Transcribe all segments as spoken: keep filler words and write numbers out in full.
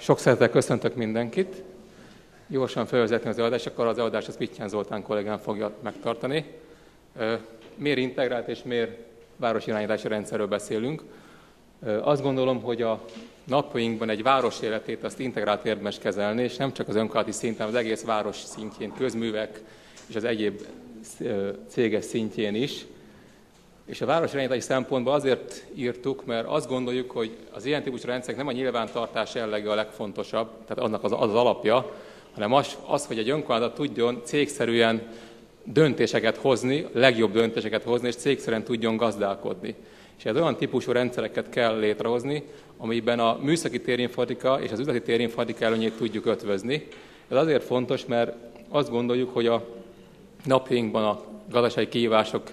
Sok szeretettel köszöntök mindenkit. Gyorsan felvezetni az előadást, akkor az előadást az Pittyán Zoltán kollégám fogja megtartani. Miért integrált és miért városirányítási rendszerről beszélünk? Azt gondolom, hogy a napjainkban egy város életét azt integrált érdemes kezelni, és nem csak az önkormányzati szinten, az egész város szintjén, közművek és az egyéb céges szintjén is. És a városirányítási szempontból azért írtuk, mert azt gondoljuk, hogy az ilyen típusú rendszerek nem a nyilvántartás jellege a legfontosabb, tehát annak az, az alapja, hanem az, az, hogy egy önkormányzat tudjon cégszerűen döntéseket hozni, legjobb döntéseket hozni, és cégszerűen tudjon gazdálkodni. És ez olyan típusú rendszereket kell létrehozni, amiben a műszaki térinformatika és az üzleti térinformatika előnyét tudjuk ötvözni. Ez azért fontos, mert azt gondoljuk, hogy a napjainkban a gazdasági kihívások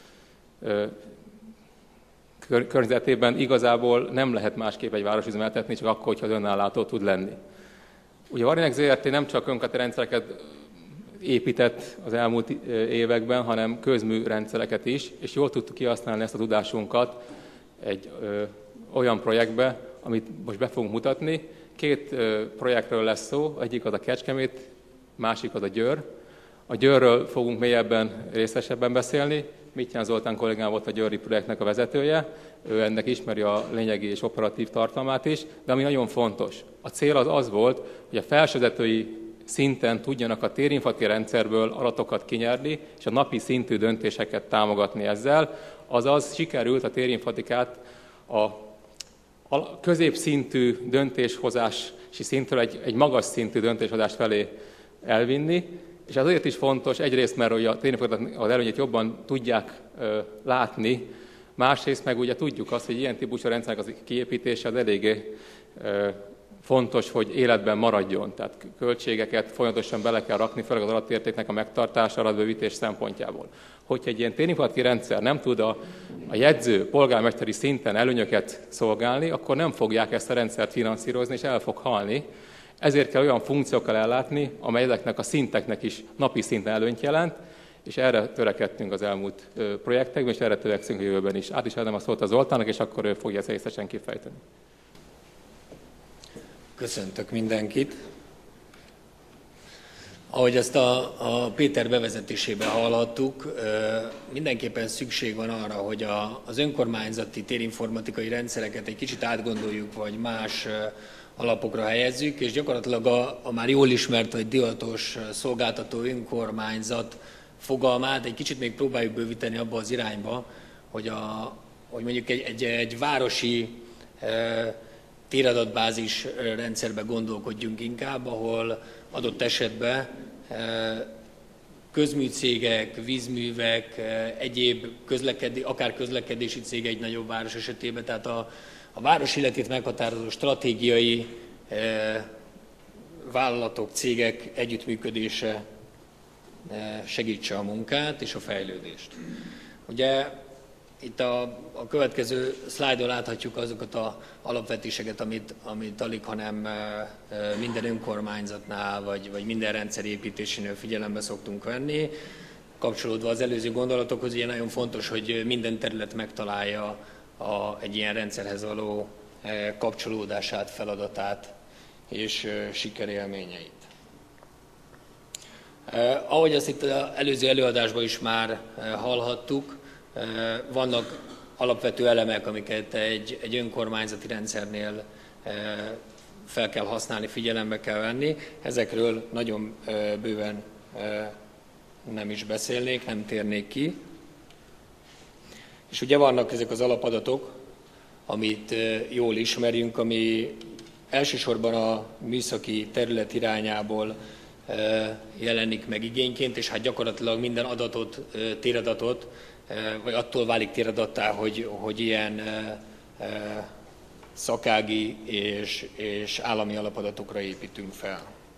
környezetében igazából nem lehet másképp egy város üzemeltetni, csak akkor, hogyha az önállátó tud lenni. Ugye a Varinex zé er té nem csak önkormányzati rendszereket épített az elmúlt években, hanem közműrendszereket is, és jól tudtuk kihasználni ezt a tudásunkat egy ö, olyan projektbe, amit most be fogunk mutatni. Két ö, projektről lesz szó, egyik az a Kecskemét, másik az a Győr. A Győrről fogunk mélyebben, részesebben beszélni. Pittyán Zoltán kollégám volt a győri projektnek a vezetője, ő ennek ismeri a lényegi és operatív tartalmát is, de ami nagyon fontos. A cél az az volt, hogy a felsővezetői szinten tudjanak a térinformatika rendszerből adatokat kinyerni, és a napi szintű döntéseket támogatni ezzel. Azaz sikerült a térinformatikát a, a középszintű döntéshozási szintről egy, egy magas szintű döntéshozás felé elvinni, és ez azért is fontos, egyrészt, mert a térinformatika az előnyét jobban tudják ö, látni, másrészt meg ugye tudjuk azt, hogy ilyen típusú rendszerek az kiépítése az eléggé ö, fontos, hogy életben maradjon. Tehát költségeket folyamatosan bele kell rakni, főleg az adatértéknek a megtartása, adatbővítés szempontjából. Hogyha egy ilyen térinformatikai rendszer nem tud a, a jegyző, polgármesteri szinten előnyöket szolgálni, akkor nem fogják ezt a rendszert finanszírozni, és el fog halni. Ezért kell olyan funkciókkal ellátni, amely ezeknek a szinteknek is napi szinten előnyt jelent, és erre törekedtünk az elmúlt projektekben, és erre törekszünk a jövőben is. Át is adom a szót a Zoltánnak, és akkor ő fogja ezt részesen kifejteni. Köszöntök mindenkit! Ahogy ezt a, a Péter bevezetésében hallhattuk, mindenképpen szükség van arra, hogy a, az önkormányzati térinformatikai rendszereket egy kicsit átgondoljuk, vagy más alapokra helyezzük, és gyakorlatilag a, a már jól ismert, vagy divatos szolgáltató önkormányzat fogalmát egy kicsit még próbáljuk bővíteni abba az irányba, hogy, a, hogy mondjuk egy, egy, egy városi e, téradatbázis rendszerbe gondolkodjunk inkább, ahol adott esetben e, közműcégek, vízművek, e, egyéb közlekedés, akár közlekedési cég egy nagyobb város esetében, tehát a A város életét meghatározó stratégiai eh, vállalatok, cégek együttműködése eh, segítse a munkát és a fejlődést. Ugye itt a, a következő szlájdon láthatjuk azokat az alapvetéseket, amit, amit alig, hanem eh, minden önkormányzatnál vagy, vagy minden rendszer építésénél figyelembe szoktunk venni. Kapcsolódva az előző gondolatokhoz, ugye nagyon fontos, hogy minden terület megtalálja A, egy ilyen rendszerhez való e, kapcsolódását, feladatát és e, sikerélményeit. E, ahogy azt itt az előző előadásban is már e, hallhattuk, e, vannak alapvető elemek, amiket egy, egy önkormányzati rendszernél e, fel kell használni, figyelembe kell venni. Ezekről nagyon e, bőven e, nem is beszélnék, nem térnék ki. És ugye vannak ezek az alapadatok, amit jól ismerünk, ami elsősorban a műszaki terület irányából jelenik meg igényként, és hát gyakorlatilag minden adatot, téradatot, vagy attól válik téradattá, hogy, hogy ilyen szakági és, és állami alapadatokra építünk fel.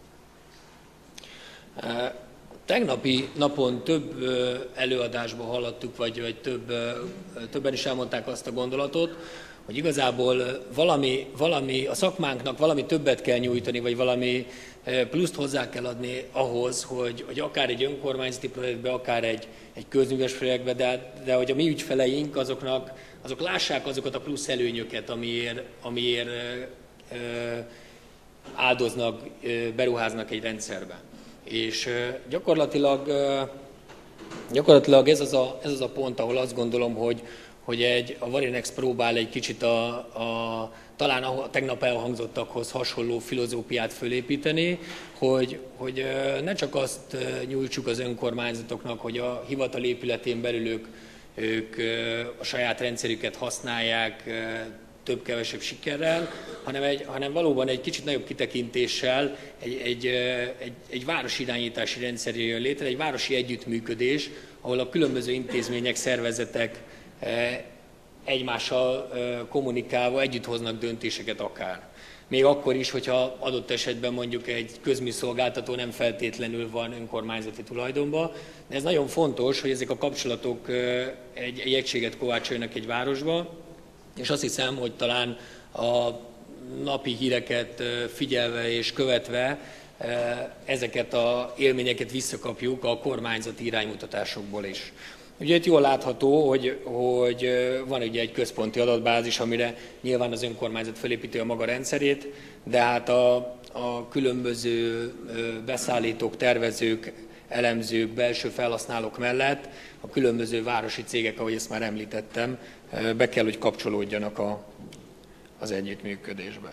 Tegnapi napon több előadásban hallottuk, vagy, vagy több, többen is elmondták azt a gondolatot, hogy igazából valami, valami, a szakmánknak valami többet kell nyújtani, vagy valami pluszt hozzá kell adni ahhoz, hogy, hogy akár egy önkormányzati projektbe, akár egy, egy közműves projektbe, de, de hogy a mi ügyfeleink azoknak, azok lássák azokat a plusz előnyöket, amiért, amiért áldoznak, beruháznak egy rendszerbe. És gyakorlatilag, gyakorlatilag ez, az a, ez az a pont, ahol azt gondolom, hogy, hogy egy, a Varinex próbál egy kicsit a, a, talán a tegnap elhangzottakhoz hasonló filozófiát fölépíteni, hogy, hogy ne csak azt nyújtsuk az önkormányzatoknak, hogy a hivatal épületén belül ők, ők a saját rendszerüket használják több-kevesebb sikerrel, hanem, egy, hanem valóban egy kicsit nagyobb kitekintéssel egy, egy, egy, egy városirányítási rendszer jön létre, egy városi együttműködés, ahol a különböző intézmények, szervezetek egymással kommunikálva együtt hoznak döntéseket akár. Még akkor is, hogyha adott esetben mondjuk egy közműszolgáltató nem feltétlenül van önkormányzati tulajdonban. De ez nagyon fontos, hogy ezek a kapcsolatok egy, egy egységet kovácsoljanak egy városba, és azt hiszem, hogy talán a napi híreket figyelve és követve ezeket az élményeket visszakapjuk a kormányzati iránymutatásokból is. Ugye itt jól látható, hogy, hogy van ugye egy központi adatbázis, amire nyilván az önkormányzat felépíti a maga rendszerét, de hát a, a különböző beszállítók, tervezők, elemzők, belső felhasználók mellett a különböző városi cégek, ahogy ezt már említettem, be kell, hogy kapcsolódjanak a, az együttműködésbe.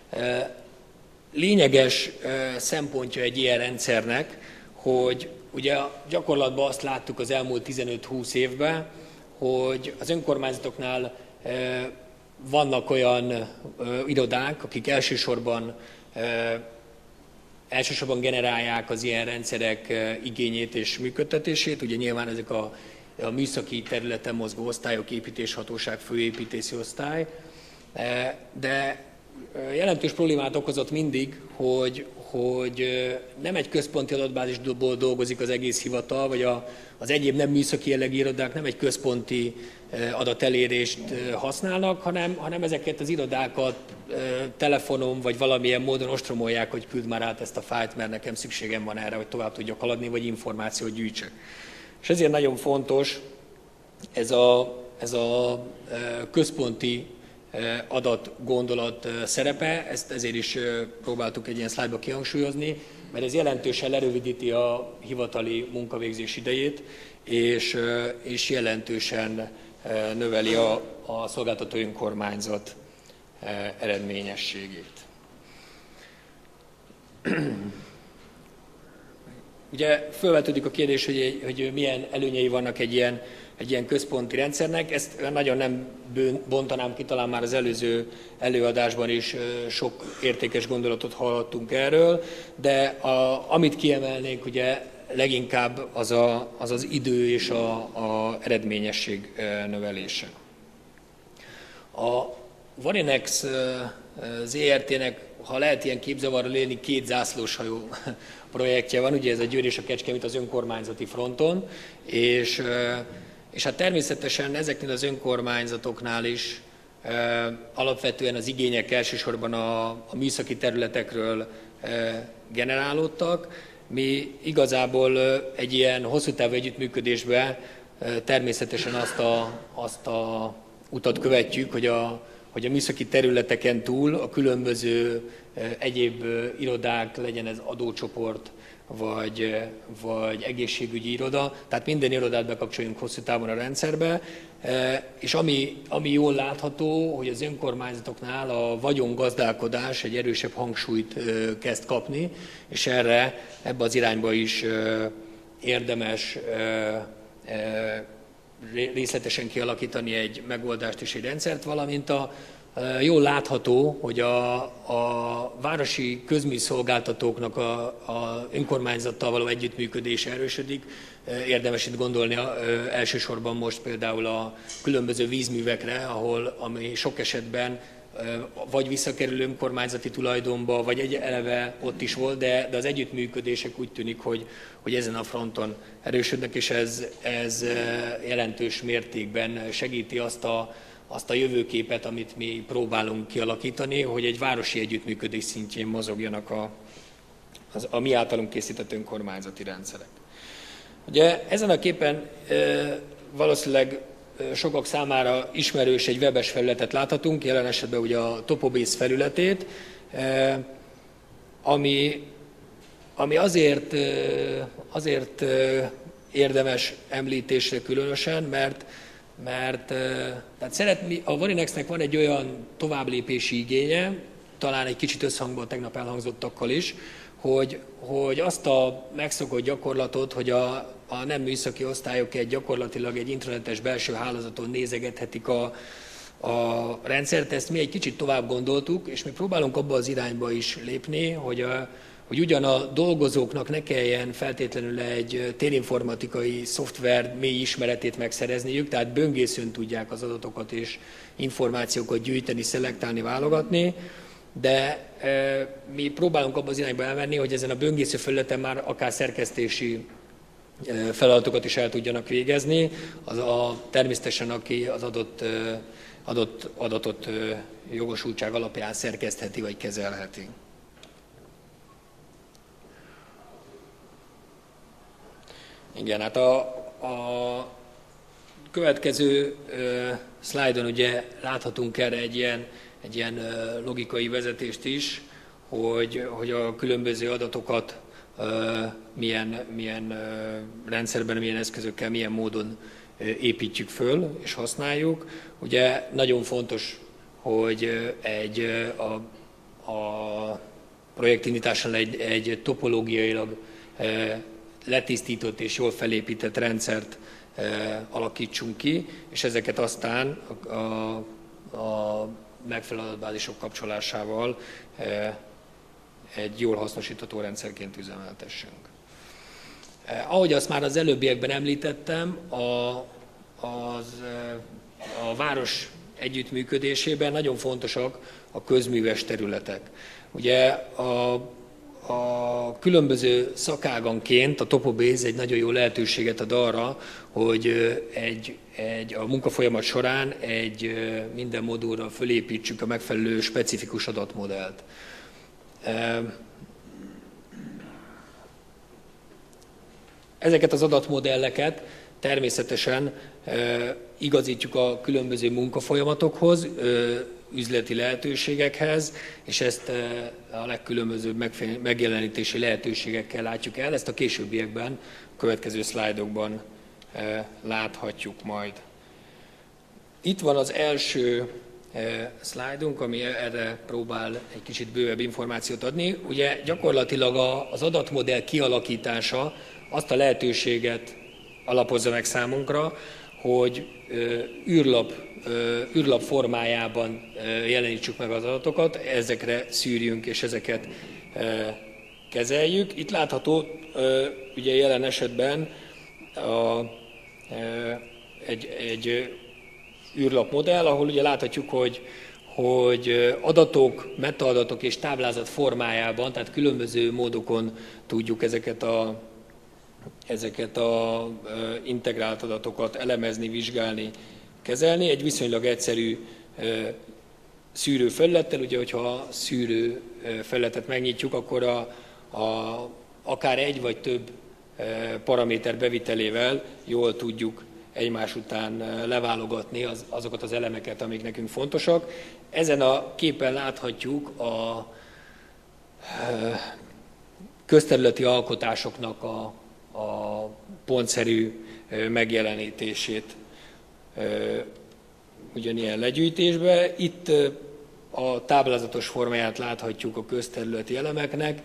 Lényeges szempontja egy ilyen rendszernek, hogy ugye gyakorlatban azt láttuk az elmúlt tizenöt-húsz évben, hogy az önkormányzatoknál vannak olyan irodák, akik elsősorban, elsősorban generálják az ilyen rendszerek igényét és működtetését. Ugye nyilván ezek a, a műszaki területen mozgó osztályok, építéshatóság, főépítési osztály, de jelentős problémát okozott mindig, hogy, hogy nem egy központi adatbázisból dolgozik az egész hivatal, vagy a, az egyéb nem műszaki jellegű irodák nem egy központi adatelérést használnak, hanem, hanem ezeket az irodákat telefonon vagy valamilyen módon ostromolják, hogy küld már át ezt a fájlt, mert nekem szükségem van erre, hogy tovább tudjak haladni, vagy információt gyűjtsek. És ezért nagyon fontos ez a, ez a központi adatgondolat szerepe, ezt ezért is próbáltuk egy ilyen szlájdba kihangsúlyozni, mert ez jelentősen lerövidíti a hivatali munkavégzés idejét, és, és jelentősen növeli a, a szolgáltató önkormányzat eredményességét. Ugye felvetődik a kérdés, hogy, hogy milyen előnyei vannak egy ilyen, egy ilyen központi rendszernek. Ezt nagyon nem bontanám ki, talán már az előző előadásban is sok értékes gondolatot hallottunk erről, de a, amit kiemelnénk, ugye leginkább az a, az, az idő és a, a eredményesség növelése. A Varinex zé er té-nek, ha lehet ilyen képzavarral élni, két zászlóshajó projektje van, ugye ez a Győr és a Kecskemét az önkormányzati fronton, és, és hát természetesen ezeknél az önkormányzatoknál is e, alapvetően az igények elsősorban a, a műszaki területekről e, generálódtak. Mi igazából egy ilyen hosszú távú együttműködésben e, természetesen azt a, azt a utat követjük, hogy a hogy a műszaki területeken túl a különböző egyéb irodák, legyen ez adócsoport, vagy, vagy egészségügyi iroda, tehát minden irodát bekapcsoljunk hosszú távon a rendszerbe, és ami, ami jól látható, hogy az önkormányzatoknál a vagyongazdálkodás egy erősebb hangsúlyt kezd kapni, és erre, ebbe az irányba is érdemes részletesen kialakítani egy megoldást és egy rendszert, valamint a, jól látható, hogy a, a városi közműszolgáltatóknak a, a önkormányzattal való együttműködés erősödik. Érdemes itt gondolni a, elsősorban most például a különböző vízművekre, ahol ami sok esetben vagy visszakerül önkormányzati tulajdonba, vagy egy eleve ott is volt, de, de az együttműködések úgy tűnik, hogy, hogy ezen a fronton erősödnek, és ez, ez jelentős mértékben segíti azt a, azt a jövőképet, amit mi próbálunk kialakítani, hogy egy városi együttműködés szintjén mozogjanak a, az, a mi általunk készített önkormányzati rendszerek. Ugye ezen a képen e, valószínűleg sokak számára ismerős egy webes felületet láthatunk, jelen esetben ugye a Topobase felületét. ami, ami azért, azért érdemes említésre különösen, mert, mert tehát szeretni, a Varinexnek van egy olyan továbblépési igénye, talán egy kicsit összhangban tegnap elhangzottakkal is, hogy, hogy azt a megszokott gyakorlatot, hogy a, a nem műszaki osztályok egy gyakorlatilag egy internetes belső hálózaton nézegethetik a, a rendszert, ezt mi egy kicsit tovább gondoltuk, és mi próbálunk abba az irányba is lépni, hogy, a, hogy ugyan a dolgozóknak ne kelljen feltétlenül egy térinformatikai szoftver mély ismeretét megszerezniük, tehát böngészőn tudják az adatokat és információkat gyűjteni, szelektálni, válogatni, de e, mi próbálunk abba az irányba elmenni, hogy ezen a böngésző felületen már akár szerkesztési e, feladatokat is el tudjanak végezni, az a, természetesen aki az adott, e, adott adatot e, jogosultság alapján szerkesztheti vagy kezelheti. Igen, hát a, a következő e, szlájdon ugye láthatunk erre egy ilyen egy ilyen logikai vezetést is, hogy, hogy a különböző adatokat milyen, milyen rendszerben, milyen eszközökkel, milyen módon építjük föl és használjuk. Ugye nagyon fontos, hogy egy, a, a projektindításon egy, egy topológiailag letisztított és jól felépített rendszert alakítsunk ki, és ezeket aztán a, a, a megfelelő adatbázisok kapcsolásával egy jól hasznosítható rendszerként üzemeltessünk. Ahogy azt már az előbbiekben említettem, a, az, a város együttműködésében nagyon fontosak a közműves területek. Ugye a, a különböző szakáganként a Topobase egy nagyon jó lehetőséget ad arra, hogy egy, egy, a munkafolyamat során egy minden modulra fölépítsük a megfelelő specifikus adatmodellt. Ezeket az adatmodelleket természetesen igazítjuk a különböző munkafolyamatokhoz, üzleti lehetőségekhez, és ezt a legkülönbözőbb megjelenítési lehetőségekkel látjuk el. Ezt a későbbiekben, a következő szlájdokban láthatjuk majd. Itt van az első szlájdunk, ami erre próbál egy kicsit bővebb információt adni. Ugye gyakorlatilag az adatmodell kialakítása azt a lehetőséget alapozza meg számunkra, hogy űrlap, űrlap formájában jelenítsük meg az adatokat, ezekre szűrjünk és ezeket kezeljük. Itt látható ugye jelen esetben a, egy, egy űrlapmodell, ahol ugye láthatjuk, hogy, hogy adatok, metaadatok és táblázat formájában, tehát különböző módokon tudjuk ezeket a, ezeket a integrált adatokat elemezni, vizsgálni, kezelni. Egy viszonylag egyszerű szűrő felülettel, ugye, hogyha a szűrő felületet megnyitjuk, akkor a, a, akár egy vagy több paraméter bevitelével jól tudjuk egymás után leválogatni az, azokat az elemeket, amik nekünk fontosak. Ezen a képen láthatjuk a közterületi alkotásoknak a, a pontszerű megjelenítését ugyanilyen legyűjtésbe. Itt a táblázatos formáját láthatjuk a közterületi elemeknek.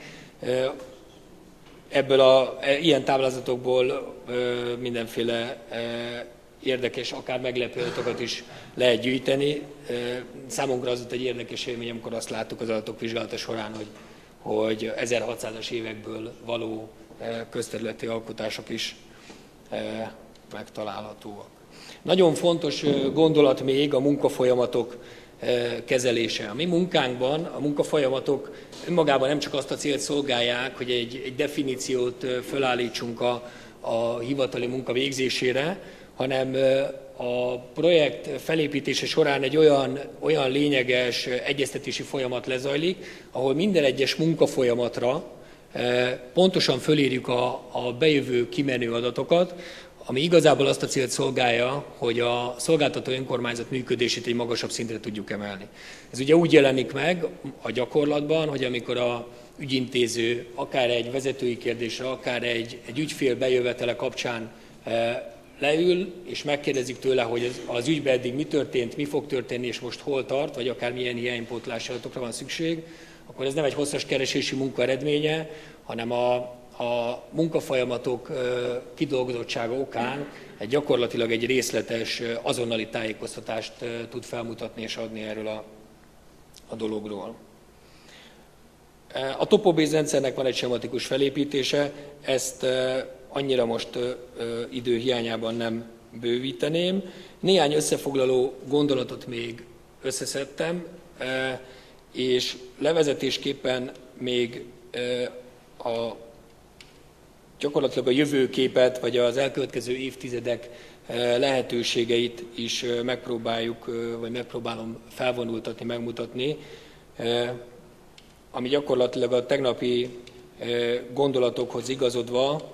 Ebből a, ilyen táblázatokból mindenféle érdekes, akár meglepő adatokat is lehet gyűjteni. Számunkra az ott egy érdekes élmény, amikor azt láttuk az adatok vizsgálata során, hogy, hogy ezerhatszázas évekből való közterületi alkotások is megtalálhatóak. Nagyon fontos gondolat még a munkafolyamatok kezelése. A mi munkánkban a munkafolyamatok önmagában nem csak azt a célt szolgálják, hogy egy, egy definíciót fölállítsunk a, a hivatali munka végzésére, hanem a projekt felépítése során egy olyan, olyan lényeges egyeztetési folyamat lezajlik, ahol minden egyes munkafolyamatra pontosan fölírjuk a, a bejövő kimenő adatokat, ami igazából azt a célt szolgálja, hogy a szolgáltató önkormányzat működését egy magasabb szintre tudjuk emelni. Ez ugye úgy jelenik meg a gyakorlatban, hogy amikor a, ügyintéző, akár egy vezetői kérdésre, akár egy, egy ügyfél bejövetele kapcsán leül, és megkérdezik tőle, hogy az, az ügyben eddig mi történt, mi fog történni, és most hol tart, vagy akár milyen hiánypótlási adatokra van szükség, akkor ez nem egy hosszas keresési munka eredménye, hanem a, a munkafolyamatok kidolgozottsága okán egy gyakorlatilag egy részletes, azonnali tájékoztatást tud felmutatni és adni erről a, a dologról. A Topobase rendszernek van egy sematikus felépítése, ezt annyira most idő hiányában nem bővíteném. Néhány összefoglaló gondolatot még összeszedtem, és levezetésképpen még a, gyakorlatilag a jövőképet, vagy az elkövetkező évtizedek lehetőségeit is megpróbáljuk, vagy megpróbálom felvonultatni, megmutatni, ami gyakorlatilag a tegnapi gondolatokhoz igazodva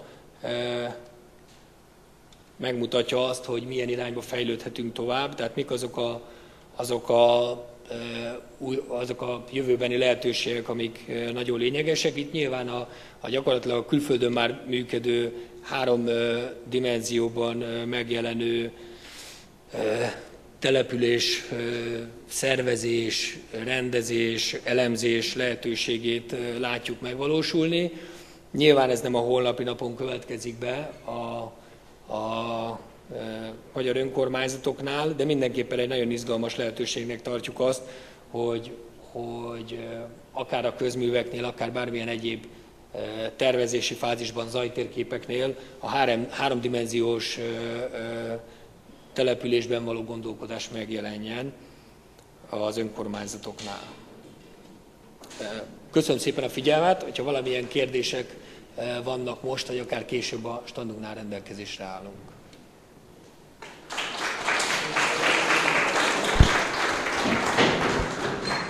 megmutatja azt, hogy milyen irányba fejlődhetünk tovább, tehát mik azok a, azok a, azok a jövőbeni lehetőségek, amik nagyon lényegesek. Itt nyilván a, a gyakorlatilag a külföldön már működő három dimenzióban megjelenő település, szervezés, rendezés, elemzés lehetőségét látjuk megvalósulni. Nyilván ez nem a holnapi napon következik be a, a magyar önkormányzatoknál, de mindenképpen egy nagyon izgalmas lehetőségnek tartjuk azt, hogy, hogy akár a közműveknél, akár bármilyen egyéb tervezési fázisban, zajtérképeknél a három, háromdimenziós településben való gondolkodás megjelenjen az önkormányzatoknál. Köszönöm szépen a figyelmet, hogyha valamilyen kérdések vannak most, vagy akár később a standunknál rendelkezésre állunk.